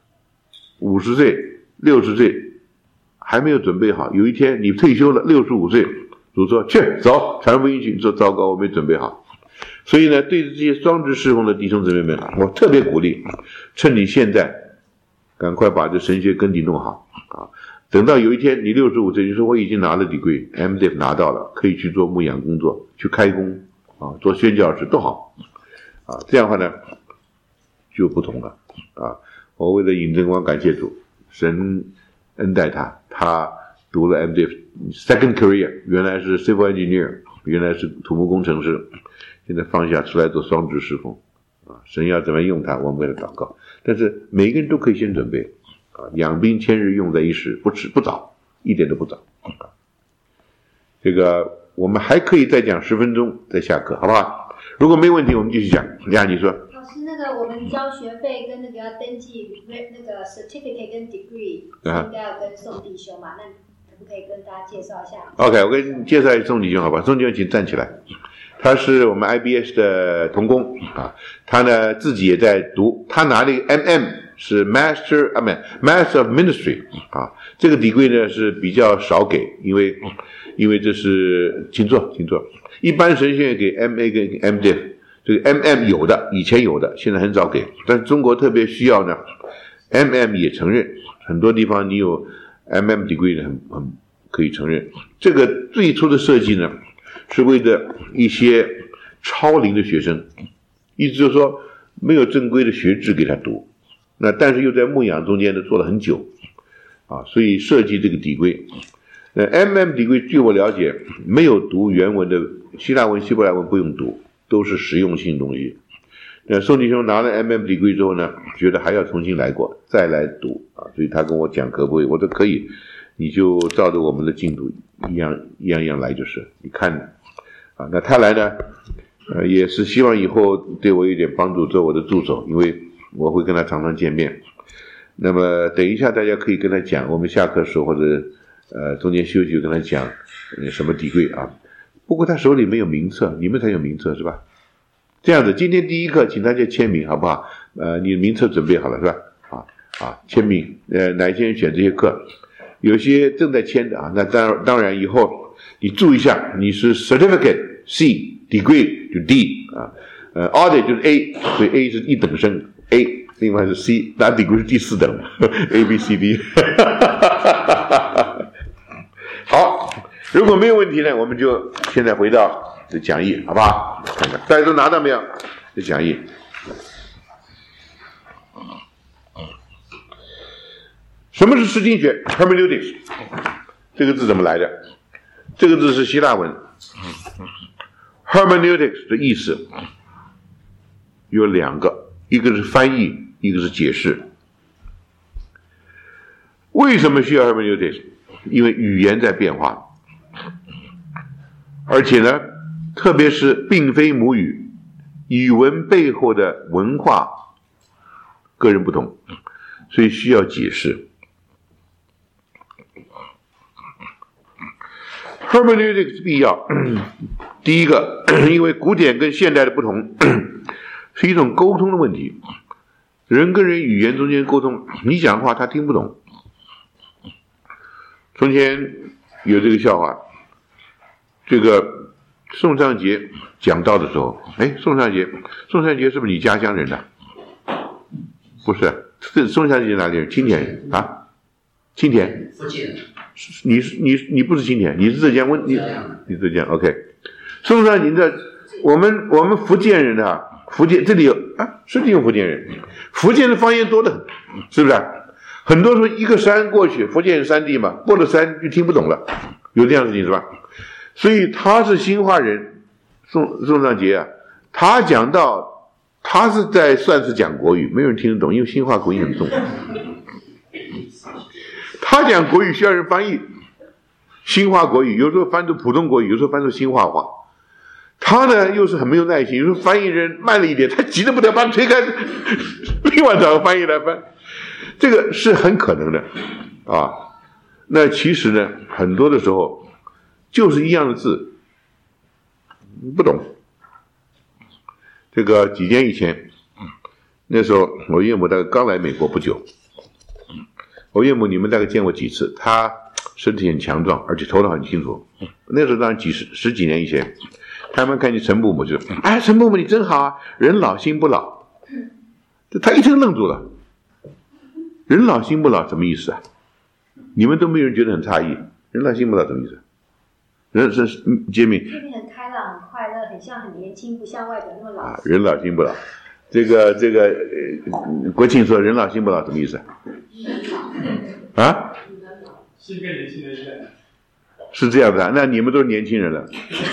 50岁、60岁还没有准备好，有一天你退休了，65岁，主说去走传福音去，你说糟糕，我没准备好。所以呢，对这些双职侍奉的弟兄姊妹们，我特别鼓励，趁你现在赶快把这神学根基弄好啊！等到有一天你65岁，你说我已经拿了 degree MDiv 拿到了，可以去做牧养工作，去开工啊，做宣教士都好啊。这样的话呢，就不同了啊！我为了引真光感谢主，神恩待他读了 MDiv second career， 原来是 civil engineer， 原来是土木工程师。现在放下出来做双职侍奉啊，神要怎么用他，我们为了祷告。但是每个人都可以先准备啊，养兵千日，用在一时，不迟不早，一点都不早。这个我们还可以再讲10分钟，再下课，好不好？如果没问题，我们继续讲。呀，你说。 老师，那个我们交学费跟那个要登记那个 certificate 跟 degree， 应该要跟宋弟兄嘛？那可不可以跟大家介绍一下 ？OK， 我给你介绍一下宋弟兄，好吧？宋弟兄，请站起来。他是我们 IBS 的同工啊，他呢自己也在读，他拿了一个 MM 是 Master of Ministry 啊，这个degree呢是比较少给，因为这是请坐，一般神学院给 MA 跟 MDiv， 这个 MM 有的，以前有的，现在很少给，但中国特别需要呢 MM 也承认，很多地方你有 MM degree 呢很可以承认。这个最初的设计呢，是为了一些超龄的学生，意思就是说没有正规的学制给他读，那但是又在牧养中间呢做了很久啊，所以设计这个底规。MM 底规据我了解，没有读原文的希腊文、希伯来文不用读，都是实用性东西。宋弟兄拿了 MM 底规之后呢，觉得还要重新来过，再来读啊，所以他跟我讲可不可以，我说可以，你就照着我们的进度一样来就是，你看啊，那他来呢，也是希望以后对我有点帮助，做我的助手，因为我会跟他常常见面。那么等一下大家可以跟他讲，我们下课时候或者中间休息就跟他讲什么底规啊。不过他手里没有名册，你们才有名册是吧？这样子，今天第一课请大家签名好不好？你的名册准备好了是吧？啊，签名，哪一些人选这些课？有些正在签的啊，那当然以后你注意一下，你是 certificate C degree 就 D 啊，audit 就是 A， 所以 A 是一等生 A， 另外是 C， 拿 degree 是第4等A B C D 好，如果没有问题呢，我们就现在回到这讲义好不好？看看大家都拿到没有？这讲义什么是释经学 Hermeneutics 这个字怎么来的？这个字是希腊文 Hermeneutics 的意思有2个，一个是翻译，一个是解释。为什么需要 Hermeneutics？ 因为语言在变化，而且呢特别是并非母语，语文背后的文化个人不同，所以需要解释。Hermeneutics 必要，第一个，因为古典跟现代的不同，是一种沟通的问题。人跟人语言中间沟通，你讲话他听不懂。从前有这个笑话，这个宋尚节讲道的时候，宋尚节是不是你家乡人的？不是，宋尚节哪里人？青田人啊？青田？ 福建。 你不是青田，你是浙江你浙江 OK。宋尚节的我们福建人啊，福建这里有是利用福建人，福建的方言多得很，是不是？很多时候一个山过去，福建山地嘛，过了山就听不懂了，有这样的事情是吧？所以他是新化人，宋尚节啊，他讲到他是算是讲国语，没有人听得懂，因为新化口音很重。 他讲国语需要人翻译，新化国语有时候翻成普通国语，有时候翻成新化话。他呢又是很没有耐心，有时候翻译人慢了一点，他急得不得，把他推开，另外找个翻译来翻，这个是很可能的啊。那其实呢，很多的时候就是一样的字，不懂。这个几年以前，那时候我岳母大概刚来美国不久，我岳母你们大概见过几次，她身体很强壮，而且头脑很清楚。那时候当然十几年以前，他们看见陈伯母就哎，陈伯母你真好啊，人老心不老。他一听愣住了，人老心不老什么意思啊？你们都没有人觉得很诧异，人老心不老什么意思？人是杰明， 很开朗、很快乐，很像很年轻，不像外表那么老。 啊，人老心不老。这个国庆说人老心不老什么意思？啊？ 心跟年轻人一样。 是这样的，那你们都是年轻人了。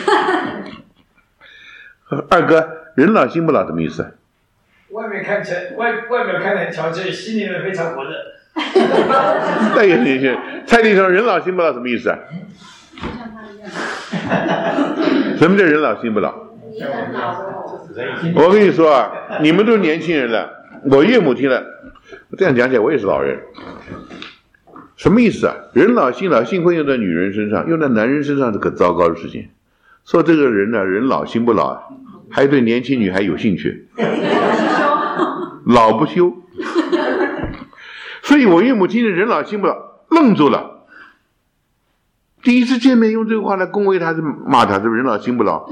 二哥，人老心不老什么意思？ 外表看起来很憔悴，心里面非常火热。 那也是年轻人。蔡弟兄，人老心不老什么意思啊？ 像他一样。 什么叫人老心不老？我跟你说啊，你们都是年轻人了，我岳母听了，这样讲起来我也是老人。什么意思啊？人老心老，幸亏用在女人身上，用在男人身上是可糟糕的事情。说这个人呢，人老心不老，还对年轻女孩有兴趣，老不休。所以我岳母听着人老心不老，愣住了。第一次见面用这个话来恭维他，是骂他，是人老心不老。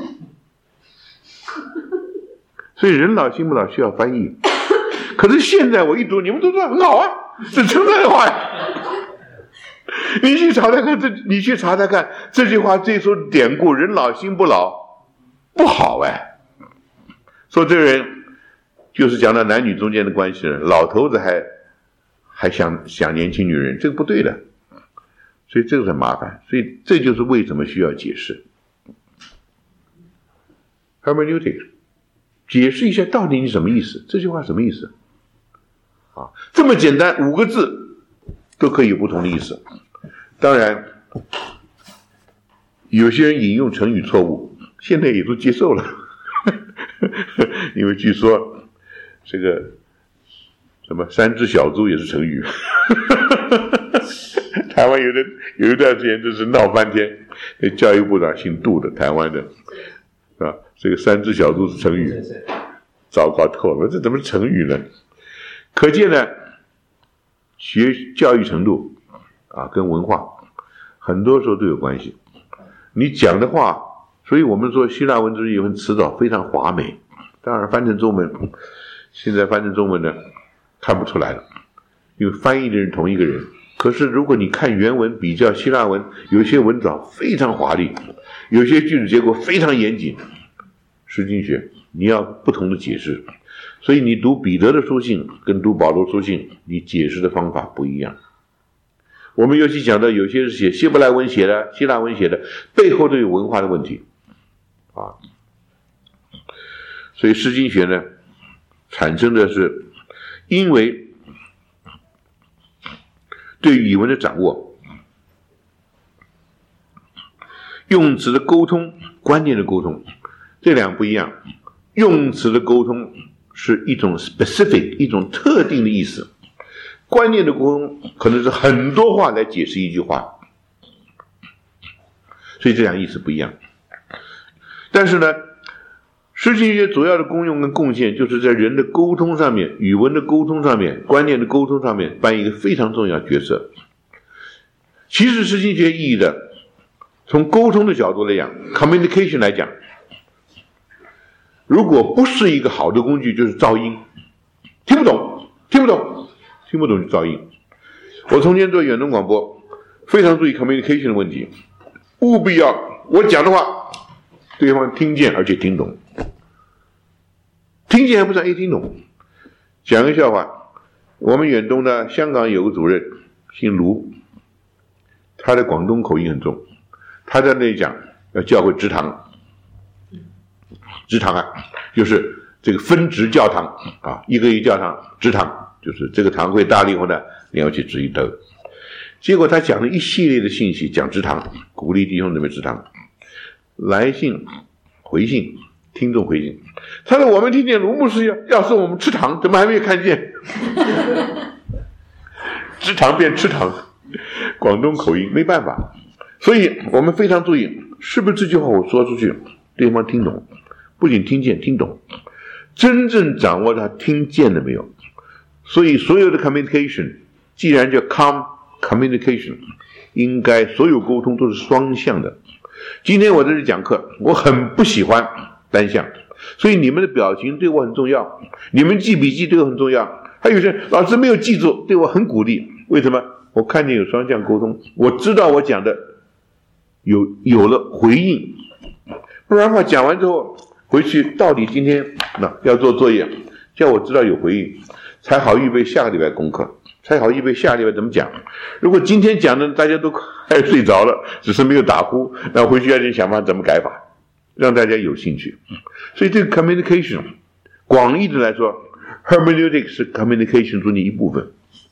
所以人老心不老需要翻译。可是现在我一读，你们都说很好啊，是称赞的话呀。你去查查看这句话，这首典故人老心不老不好哎。说这个人就是讲到男女中间的关系了，老头子还想年轻女人，这个不对的。所以这个很麻烦，所以这就是为什么需要解释 hermeneutics， 解释一下到底你什么意思，这句话什么意思啊？这么简单5个字都可以有不同的意思。当然有些人引用成语错误，现在也都接受了。因为据说这个什么3只小猪也是成语。台湾有一段时间就是闹翻天，教育部长姓杜的，台湾的啊，这个3只小猪是成语，糟糕透了，这怎么是成语呢？可见呢，学教育程度啊跟文化很多时候都有关系。你讲的话，所以我们说希腊文中有份词藻非常华美，当然翻成中文，现在翻成中文呢看不出来了，因为翻译的人同一个人。可是如果你看原文比较希腊文，有些文藻非常华丽，有些句子结构非常严谨，诗经学你要不同的解释。所以你读彼得的书信跟读保罗书信，你解释的方法不一样。我们尤其讲到有些是写希伯来文写的，希腊文写的，背后都有文化的问题啊。所以诗经学呢产生的是因为对语文的掌握，用词的沟通，观念的沟通，这两不一样。用词的沟通是一种 specific， 一种特定的意思，观念的沟通可能是很多话来解释一句话，所以这两意思不一样。但是呢，诗经学主要的功用跟贡献就是在人的沟通上面，语文的沟通上面，观念的沟通上面扮演一个非常重要的角色。其实诗经学意义的，从沟通的角度来讲 communication 来讲，如果不是一个好的工具，就是噪音，听不懂就噪音。我从前做远东广播，非常注意 communication 的问题，务必要我讲的话对方听见而且听懂，听见还不算听懂。讲个笑话，我们远东呢，香港有个主任姓卢，他的广东口音很重，他在那里讲要教会职堂啊，就是这个分职教堂啊，一个教堂职堂， 就是这个堂会大了以后呢，你要去值一斗。结果他讲了一系列的信息，讲植堂，鼓励弟兄姊妹植堂。来信、回信、听众回信，他说我们听见卢牧师要送我们吃糖，怎么还没有看见？植堂变吃糖，广东口音没办法，所以我们非常注意，是不是这句话我说出去，对方听懂，不仅听见听懂，真正掌握他听见了没有？所以所有的 communication， 既然叫 communication， 应该所有沟通都是双向的。今天我在这讲课，我很不喜欢单向，所以你们的表情对我很重要，你们记笔记对我很重要。还有些老师没有记住，对我很鼓励。为什么？我看见有双向沟通，我知道我讲的有了回应。不然的话，讲完之后回去到底今天要做作业，叫我知道有回应，才好预备下个礼拜功课，才好预备下个礼拜怎么讲。如果今天讲的大家都快睡着了，只是没有打呼，那回去要想办法怎么改法，让大家有兴趣。所以这个 communication 广义的来说， hermeneutics 是 communication 中的一部分。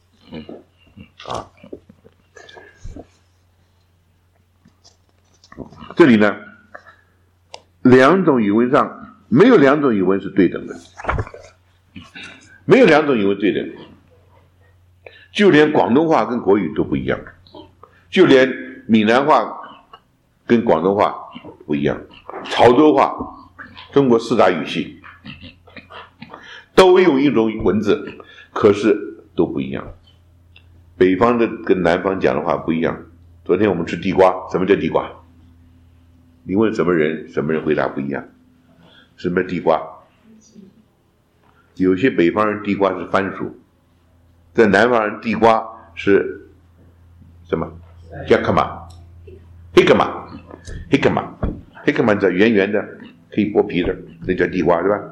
这里呢，两种语文上没有两种语文是对等的，没有两种语文对等，就连广东话跟国语都不一样，就连闽南话跟广东话不一样，潮州话，中国四大语系都用一种文字，可是都不一样。北方的跟南方讲的话不一样。昨天我们吃地瓜，什么叫地瓜？你问什么人回答不一样。什么地瓜？有些北方人地瓜是番薯，在南方人地瓜是什么？叫克玛，黑克玛，黑克玛，黑克玛叫圆圆的，可以剥皮的，那叫地瓜，对吧？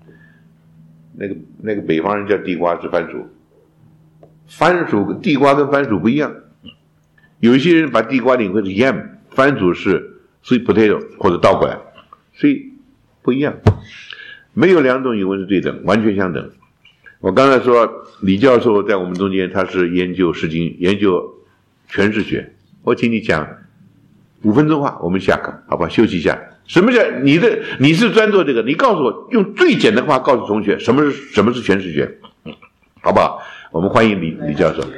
那个北方人叫地瓜是番薯。番薯地瓜跟番薯不一样，有一些人把地瓜领会是 yam， 番薯是 sweet potato 或者倒过来，所以不一样。没有两种语文是对等，完全相等。我刚才说李教授在我们中间，他是研究诗经，研究诠释学。我请你讲5分钟话，我们下课，好吧？休息一下。什么叫你是专做这个？你告诉我，用最简单的话告诉同学什么是诠释学，好不好？我们欢迎李教授。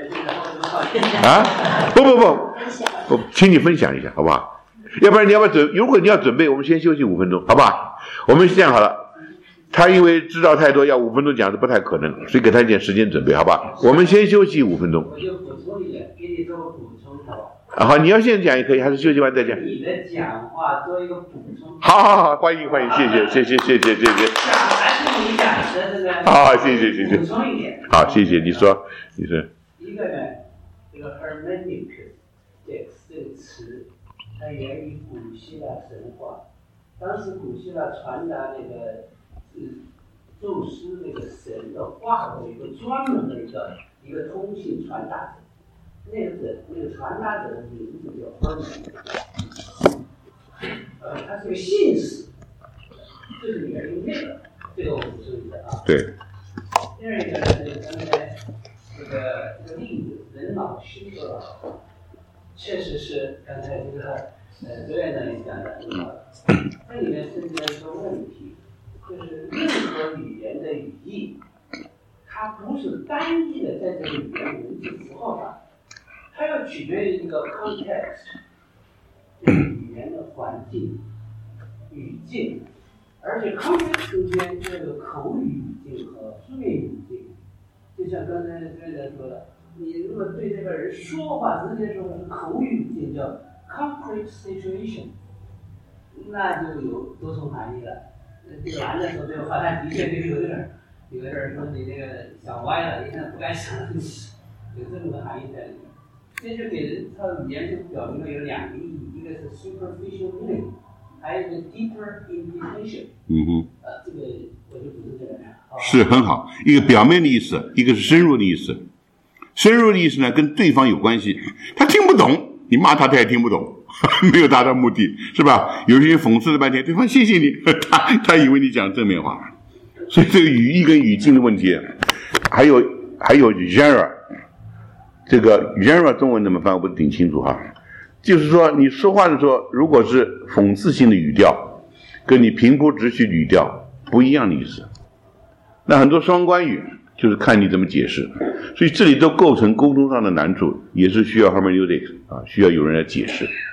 不，请你分享一下，好不好？要不然如果你要准备，我们先休息5分钟，好不好？我们是这样好了，他因为知道太多，要5分钟讲是不太可能，所以给他一点时间准备，好吧？我们先休息5分钟。 我就补充一点，给你做个补充，好吧？ 好，你要现在讲也可以，还是休息完再讲？ 你的讲话做一个补充。 好，欢迎，谢谢。 讲的是你讲的这个。 好，谢谢。 补充一点。 好，谢谢。你说。 一个呢，这个 hermeneutics 这个词，它源于古希腊神话。当时古希腊传达那个宙斯那个神的话有一个专门的一个通信传达者。那个传达者的名字叫 Hermes， 他是个信使，这是原因这个我补充一下啊。 对。 第二个呢，刚才这个例子，人老心不老，确实是刚才这个周院长也讲的很好。这里面涉及到一个问题，就是任何语言的语义，它不是单一的在这个语言文字符号上。它要取决于一个 context， 就是语言的环境、语境，而且 context 中间这个口语语境和书面语境，就像刚才专家说的，你如果对这个人说话直接说的是口语语境，叫 concrete situation， 那就有多重含义了。这个男的说这个话，他的确就有点说你这个想歪了，一看不该想的东西，有这么个含义在里面。这就给人他语言就表明了有2个意义，一个是 superficial meaning， 还有一个 deeper implication。这个我就补充这个。 是很好，一个表面的意思，一个是深入的意思。深入的意思呢，跟对方有关系，他听不懂，你骂他也听不懂，没有达到目的，是吧？有些人讽刺了半天，对方谢谢你，他以为你讲正面话，所以这个语义跟语境的问题，还还有 genre， 这个 genre 中文怎么翻我不是挺清楚哈，就是说你说话的时候，如果是讽刺性的语调，跟你平铺直叙语调不一样的意思。那很多双关语就是看你怎么解释，所以这里都构成沟通上的难处，也是需要 hermeneutics 啊，需要有人来解释。